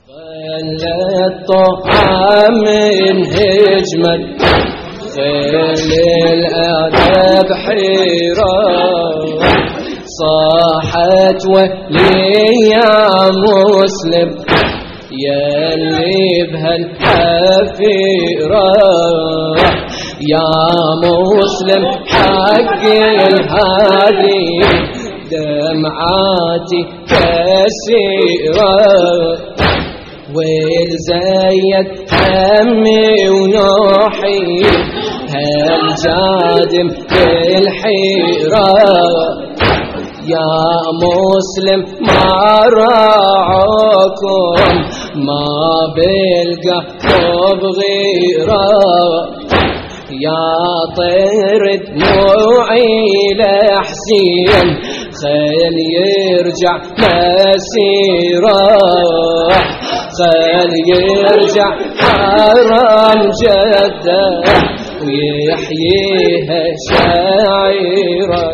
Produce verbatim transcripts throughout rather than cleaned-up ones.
ظلت طعام من هجمة خيل الأعداء بحيرة صاحت ولي يا مسلم يلي بهالحفيرة يا مسلم حق الهادي دمعاتي كثيرة والزيد همي ونوحي هالجادم بالحيرة يا مسلم ما راعوكم ما بلقى بغيره يا طير دموعي لحسين خيل يرجع مسيره خيل يرجع حرم جده ويحييها شاعره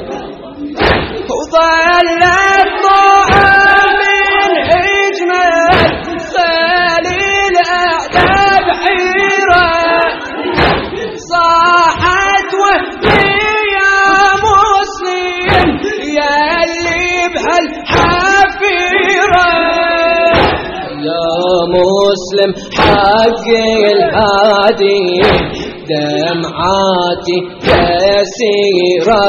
وظلت طعام من هجمة خيل الأعداء بحيرة صاحت وهي يا مسلم يلي بهالحفيرة يا مسلم حق الهادي دمعاتي كثيرة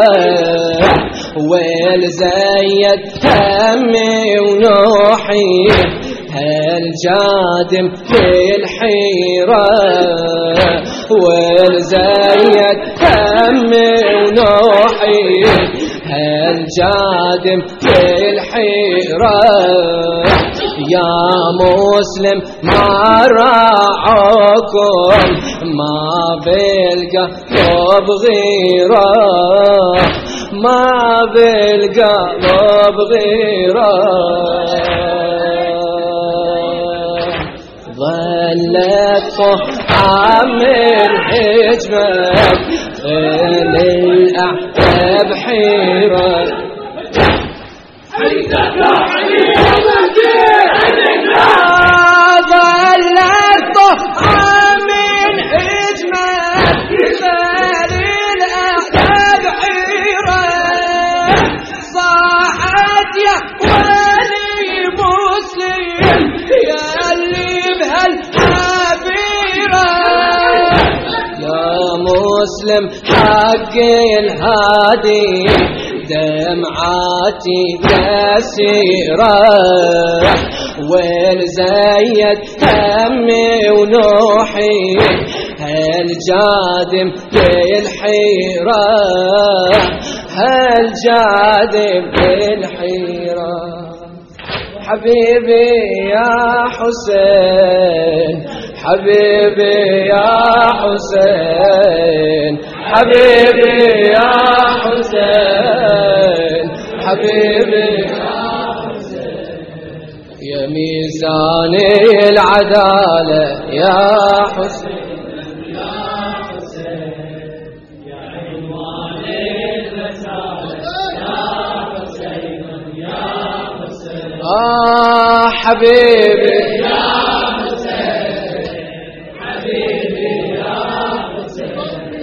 والزيد همي ونوحي هالجادم بالحيرة والزيد همي ونوحي هالجادم بالحيرة يا مسلم ما راعوكم ما بلقى بغيره ما بلقى بغيره ظلت طعام الهجمة خيل الأعداء بحيرة ظلت طعام الهجمة خيل الأعداء بحيرة صاحت يا ولي مسلم يلي بهالحفيرة يا مسلم حق الهادي دمعاتي كثيرة والزيد همي ونوحي هالجادم بالحيرة هالجادم بالحيرة حبيبي يا حسين حبيبي يا حسين حبيبي يا حسين حبيبي يا حسين يا ميزان العدالة يا حسين يا حسين يا عنوان الرسالة يا حسين يا حسين آه حبيبي يا حسين حبيبي يا حسين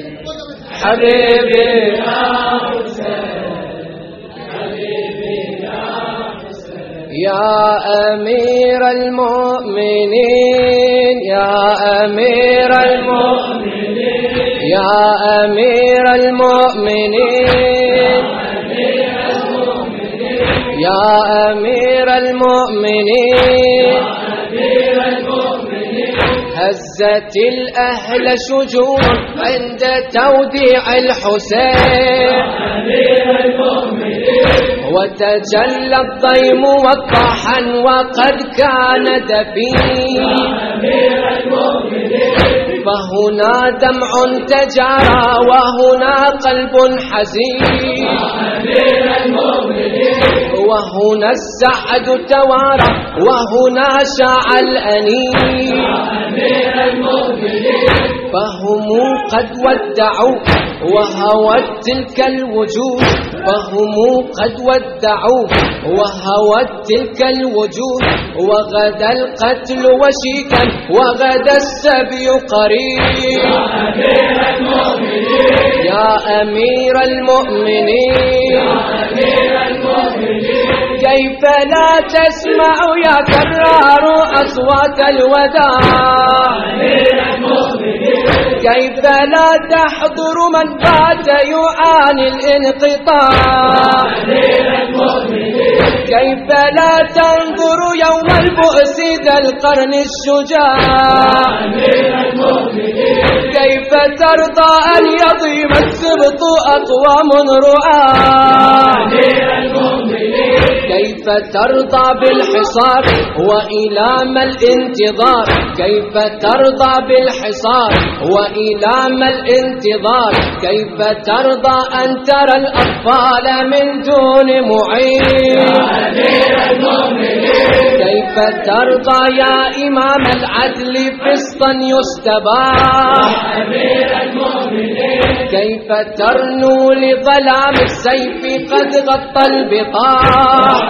حبيبي يا حسين حبيبي يا حسين يا أمير المؤمنين يا أمير المؤمنين يا أمير المؤمنين يا أمير المؤمنين هزت الأهل شجون عند توديع الحسين وتجلى الضيم وقحا وقد كان دفين فهنا دمع تجارى وهنا قلب حزين وهنا السعد توارى وهنا شاع الأنين فهم قد ودعوا وهوت تلك الوجوه فهم قد ودعوه، وهوت تلك الوجوه وغدا القتل وشيكا وغدا السبي قريب. يا أمير المؤمنين كيف لا تسمع يا كرار أصوات الوداع؟ كيف لا تحضر من بات يعاني الانقطاع؟ كيف لا تنظر يوم البؤس ذا القرن الشجاع؟ كيف ترضى أن يضيم السبط أقوام رعاة؟ كيف ترضى بالحصار وإلى ما الانتظار؟ كيف ترضى بالحصار وإلى ما الانتظار؟ كيف ترضى أن ترى الأطفال من دون معين؟ كيف ترضى يا إمام العدل فسطا يستباح؟ كيف ترنو لظلام السيف قد غطى البطاح؟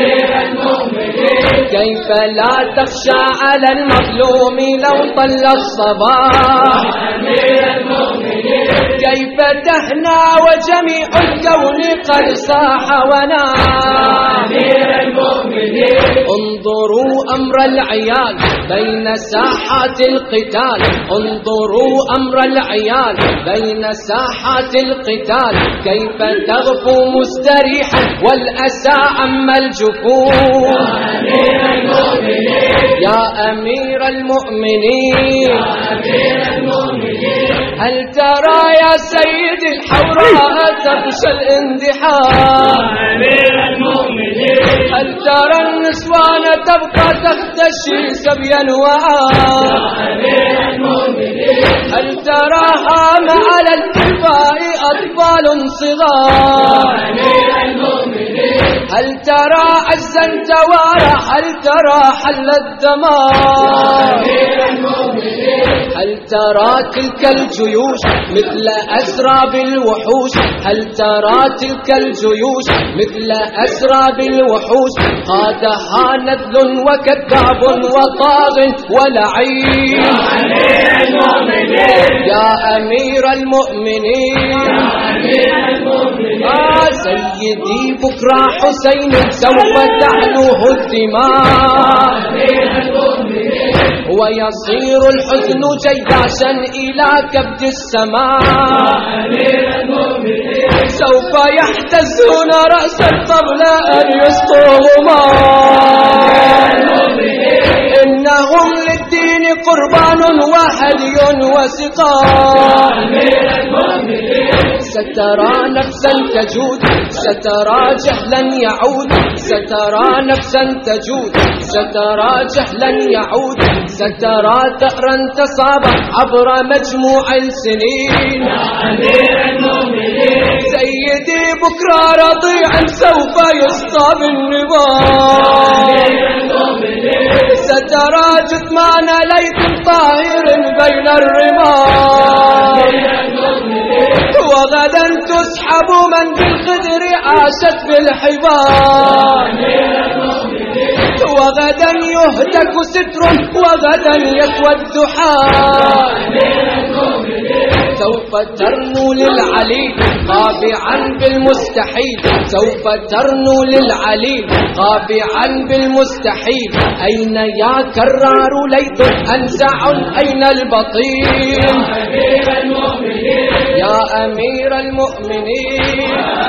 كيف لا تخشى على المظلوم لو طل الصباح؟ كيف تهنى وجميع الكون قد صاح ونام؟ انظروا أمر العيال بين ساحات القتال، انظروا أمر العيال بين ساحات القتال، كيف تغفو مستريحا والأسى عم الجفون. يا أمير المؤمنين هل ترى يا سيد الحوراء تخشى الاندحار؟ هل ترى النسوان تبقى تختشي سبيا وعار؟ هل تراها على الكفاء أطفال صغار؟ هل ترى عزا توارى؟ هل ترى حل الدمار؟ هل ترى تلك الجيوش مثل أسراب الوحوش؟ هل ترى تلك الجيوش مثل أسراب الوحوش؟ قادها نذل وكذاب وطاغ ولعين. يا أمير المؤمنين آه سيدي بكرة حسين سوف تعلوه الدماء، ويصير الحزن جياشا إلى كبد السماء. سوف يحتزون رأسا قبل أن يسطوهما، إنهم للدين قربان وهدي وسقاء. سترى نفسا تجود، سترى جهلا يعود، سترى نفسا تجود، سترى جهلا يعود، سترى ثأرا تصاب عبر مجموع السنين. سيدي بكرة رضيعا سوف يسقى بالنظام، سترى جثمان ليث طاهر بين الرمال، وغدا تسحب من بالخدر عاشت بالحبال، وغدا يهتك ستر وغدا يسود حال. سوف ترنو للعليل قابعا بالمستحيل، سوف ترنو للعليل قابعا بالمستحيل. أين يا كرار ليث أنزع أين البطيل؟ يا أمير المؤمنين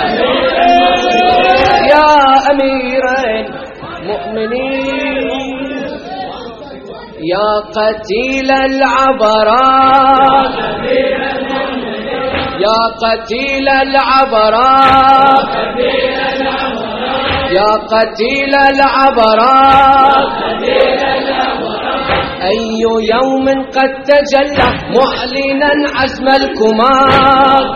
يا أمير المؤمنين يا قتيل العبرات، يا قتيل العبرات، يا قتيل العبرات. أي يوم قد تجلى معلنا عزم الكمار،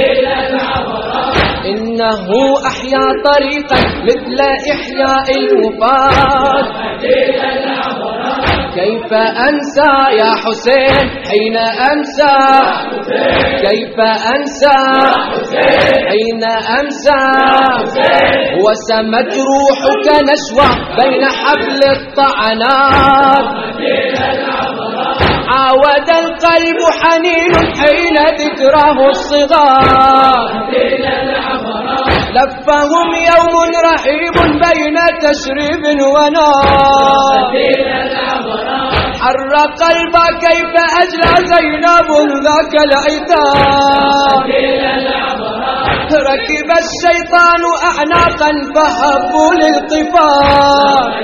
إنه أحيا طريقا مثل إحياء الوفاة. كيف أنسى يا حسين حين أمسى كيف أنسى حين أمسى وسمت روحك نشوى بين حبل الطعنات عاود القلب حنين حين ذكره الصغار لفهم يوم رحيب بين تشريب ونار حر قلبا كيف أجلى زينب ذاك العتاب ركب الشيطان أعناقا فهبوا للقفار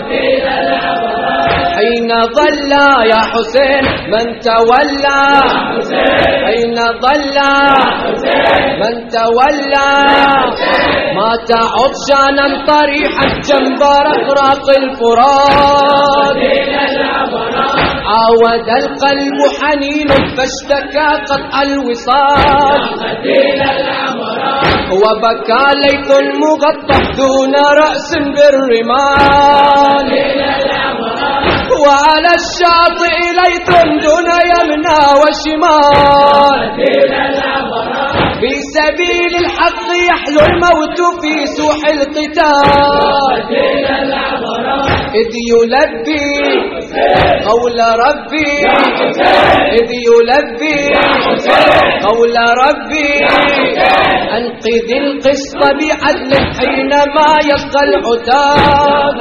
حين ظل يا حسين من تولى حين ظل من تولى مات عطشانا طريحا جنب رقراق الفرات عاود القلب حنين فاشتكى قطع الوصال وبكى ليث مغطى دون رأس بالرمال وعلى الشاطئ ليث دون يمنى وشمال في سبيل الحق يحلو الموت في سوح القتال إذ يلبي قول ربي إذ يلبي قول ربي أنقذ القسط بعدل حينما يلقى العتاب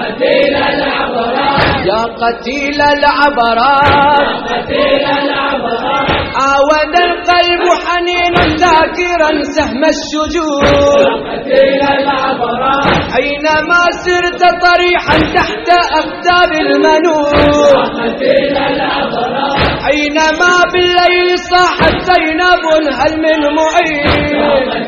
يا قتيل العبرات عاود القلب حنين ذاكرا سهم الشجون حينما سرت طريحا تحت أقدام المنون حينما بالليل صاحت زينب هل من معين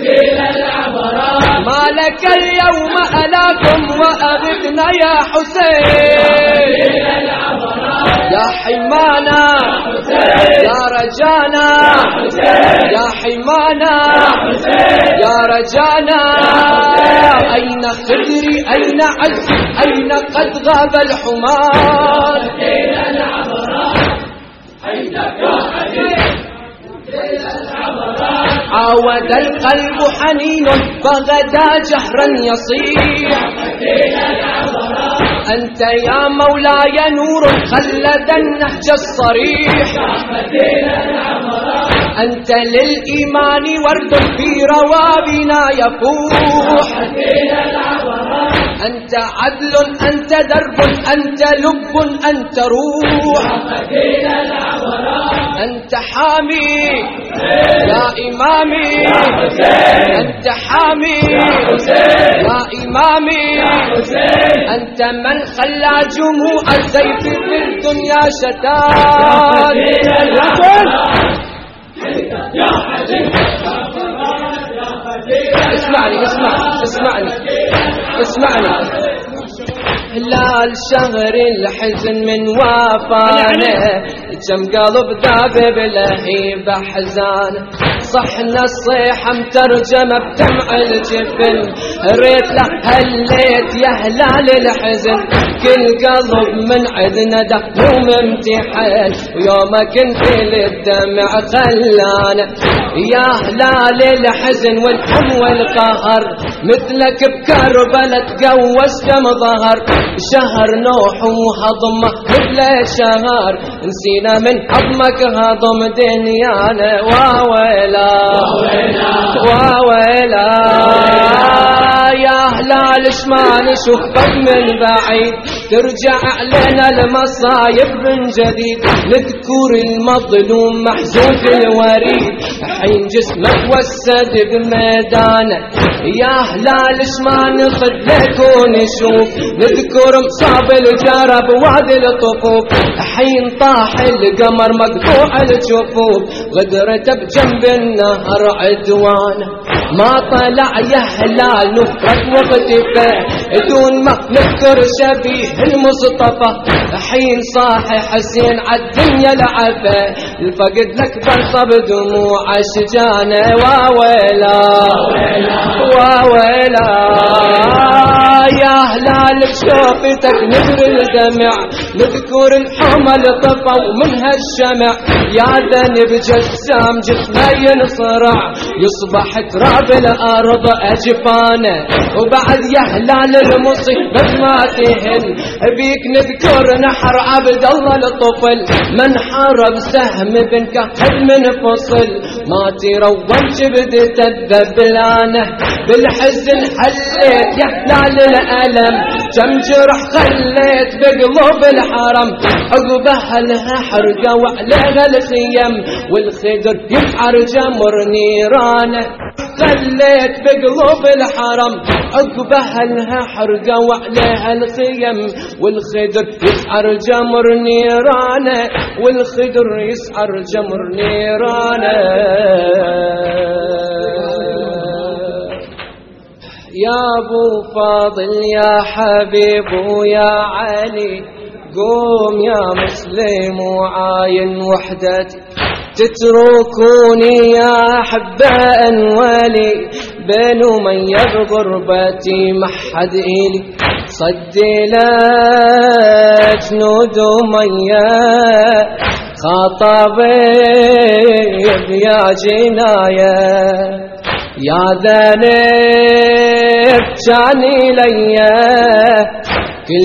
ما لك اليوم ألاكم وأغثنا يا حسين يا حمانا يا رجانا يا حمانا يا رجانا أين خدري أين عزي أين قد غاب الحمار عاود القلب حنين فغدا جهرا يصيح أنت يا مولاي نور خلد النهج الصريح أنت للإيمان ورد في روابنا يفوح أنت عدل أنت درب أنت لب أنت روح أنت حامي يا إمامي أنت حامي يا إمامي أنت من خلى جموع السيف في الدنيا شتات اسمعني اسمعني اسمعني اسمعني هلال شهر الحزن من وافانه كم قلب ذاب بلهيب حزان صحنا الصيحة مترجمة بدمع الجفن ريت له هليت يا هلال الحزن كل قلب من عدنا دهوم امتحان ويومك انت للدمع خلان يا هلال الحزن والهم والقهر مثلك بكربلة تقوس كم ظهر شهر نوح وهضمه مثل الشهر نسينا من حضمك هضم دنيانا واويلا واويلا يا هلال شما نشوفك من بعيد ترجع علينا المصايب من جديد نذكر المظلوم محزوف الوريد حين جسمك وسد بميدانه يا هلال شما نخذلك ونشوف نذكر مصاب الجرب وعد الطفوف حين طاح القمر مقطوع الجفوف غدرت بجنب النهر عدوانه ما طلع يا هلال نفرك واختفى دون ما نذكر شبيه المصطفى حين صاحي حسين عالدنيا العفا الفقد لك بنصب دموع اشجانه واويلا واويلا يا هلال بشوفتك ندري الدمع، نذكر الحمل طفوا من هالشمع، يا ذنب جسام جسمه ينصرع، يصبح تراب الأرض أجفانه، وبعد يا هلال المصيبة ما تهل، بيك نذكر نحر عبد الله الطفل، من حارب سهم بن كهد من فصل، ما تروج بدت الذبلانه، بالحزن حليت يا هلال الألم، كم جرح خليت بقلوب الحرم، عقبها لها حرقة وعليها الخيم، والخدر يسعر جمر نيرانه، خليت بقلوب الحرم، عقبها لها حرقة وعليها الخيم، والخدر يسعر جمر نيرانه، والخدر يسعر جمر نيرانه. يا ابو فاضل يا حبيب ويا علي، قوم يا مسلم وعاين وحدتي، تتركوني يا أحباء ولي، بين أمية بغربتي محد إلي، صدي لا جنود أمية خاطبي يا جناية، يا ذنب جاني ليا، كل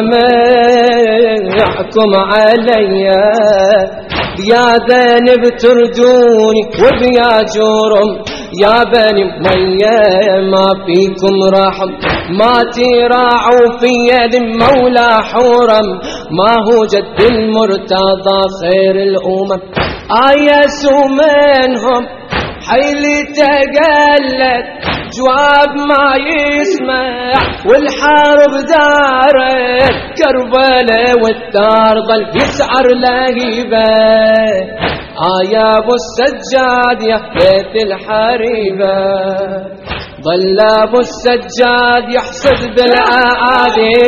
جميعكم عليا، يا ذنب تردوني وبيا جرم، يا بني أمية ما فيكم رحم، ما تراعوا في يد المولى حرم، ما هو جد المرتضى خير الأمم، آيسوا منهم حيلي تقلت، جواب ما يسمع والحرب دارت، كربلاء والدار ظل يسعر لهيبة، آه يا ابو السجاد يا بيت الحريبة، ظل ابو السجاد يحسد بالاعادي،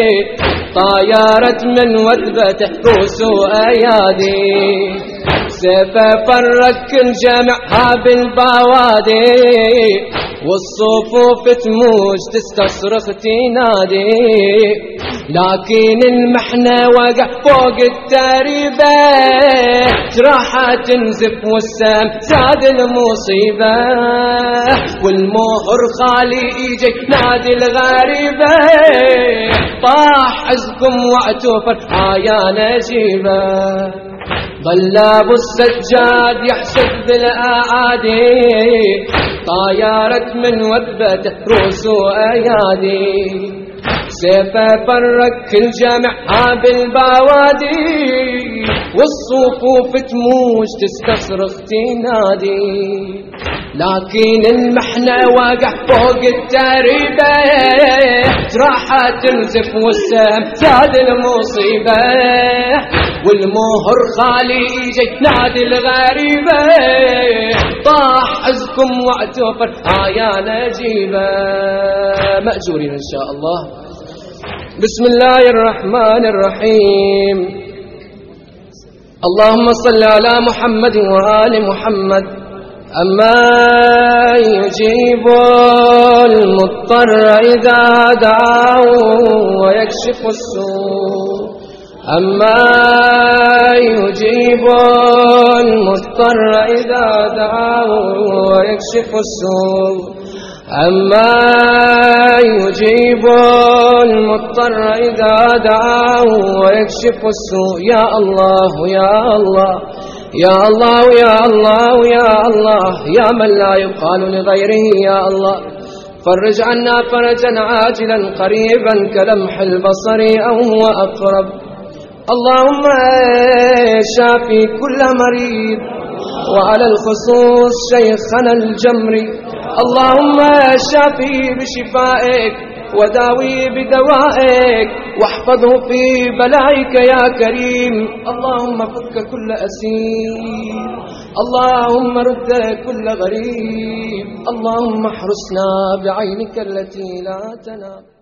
طايرت من وثبته روس ايادي، سيفه فرق الجمع بالبوادي، والصفوف تموج تستصرخ تنادي، لكن المحنة وقع فوق التريبة، جراحة تنزف والسام زاد المصيبة، والمهر خالي يجي نادي الغريبة، طاح عزكم واعتوفر آيا نجيبة، ظل ابو السجاد يحسد بالاعادي، طايرت من وثبته روس ايادي، سيفه فرق الجمع بالبوادي، والصفوف تموج تستصرخ تنادي، لكن المحنة وقع فوق التريبة، جراحة تنزف والسهم زاد المصيبة، والمهر خالي يجي نادي الغريبة، طاح عزكم واعتوفر آيا نجيبة. مأجورين إن شاء الله. بسم الله الرحمن الرحيم. اللهم صل على محمد وآل محمد. أما يجيب المضطر إذا دعاه ويكشف السوء، أما يجيب المضطر إذا دعاه ويكشف السوء، أما يجيب المضطر إذا دعاه ويكشف السوء. يا الله يا الله يا الله يا الله يا الله، يا من لا يقال لغيره يا الله، فرج عنا فرجا عاجلا قريبا كلمح البصر أو هو أقرب. اللهم شافي كل مريض، وعلى الخصوص شيخنا الجمري، اللهم شافي بشفائك وداوي بدوائك، واحفظه في بلائك يا كريم. اللهم فك كل أسير، اللهم رد كل غريب، اللهم احرسنا بعينك التي لا تنام.